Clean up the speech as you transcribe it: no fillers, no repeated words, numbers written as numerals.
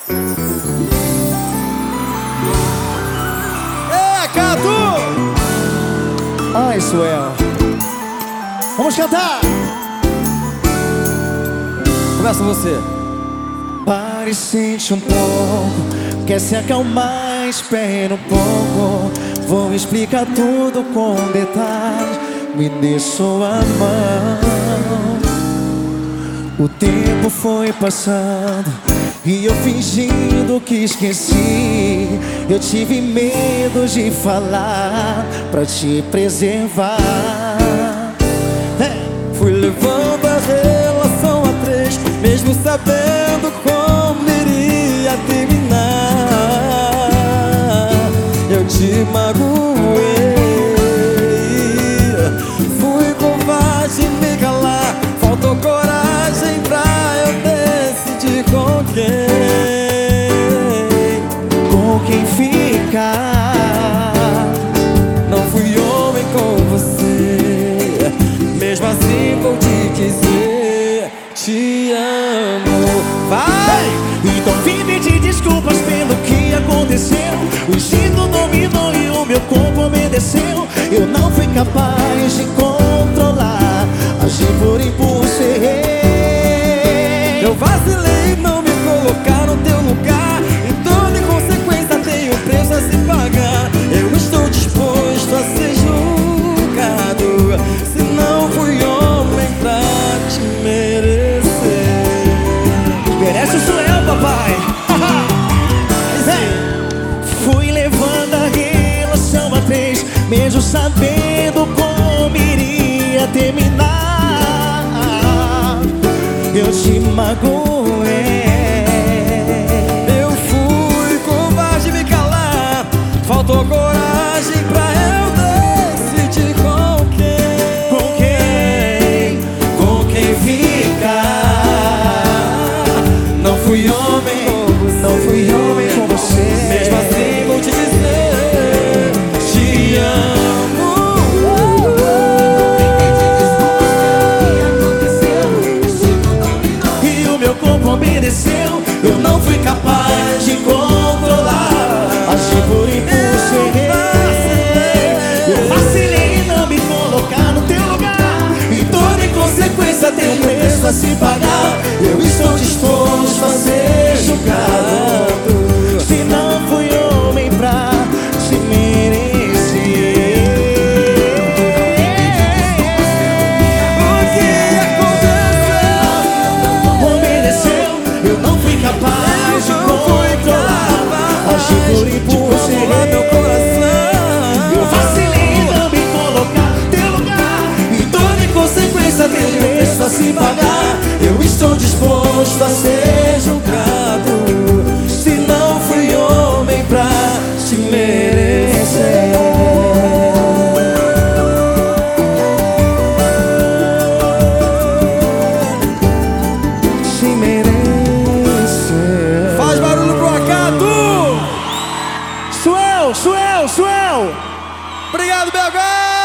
É, Cadu! Ai, Suel. Vamos cantar! Começa você. Pare, sente um pouco. Quer se acalmar, espere um pouco. Vou explicar tudo com detalhes. Me dê sua mão. O tempo foi passando e eu fingindo que esqueci. Eu tive medo de falar pra te preservar. Fui levando a relação a três, mesmo sabendo como iria terminar. Eu te magoei. Fui covarde em me calar. Faltou coragem pra eu decidir com quem ficar. Não fui homem com você, mesmo assim vou te dizer, te amo. Vai! Então vim pedir desculpas pelo que aconteceu. O instinto dominou e o meu corpo obedeceu. Eu não fui capaz de controlar, agi por impulso, errei. Eu vacilei, não me colocar no teu lugar. Então de consequência tenho preço a se pagar. Eu estou disposto a ser julgado, se não fui homem pra te merecer. Merece o Suel, papai. Fui levando a relação a três, mesmo sabendo como iria terminar. Eu te magoei. Eu fui covarde me calar. Faltou coragem pra eu decidir com quem ficar. Não fui homem, não fui homem com você. Mesmo assim vou te dizer, te amo. E o meu corpo obedeceu. Eu não fui capaz de controlar, agi por impulso, errei. Eu vacilei em não me colocar no teu lugar. E toda consequência tem um preço a se pagar. Eu estou disposto a ser julgado, se não fui homem pra te merecer. O que aconteceu? Obedeceu. Eu não fui capaz de controlar, agi por impulso, errei. Eu vacilei em não me colocar no teu lugar. E toda consequência tem um preço a se pagar. Eu estou disposto a ser julgado, se não fui homem pra te merecer. Te merecer. Faz barulho pro Acadu! Suel, Suel, Suel! Obrigado, BH!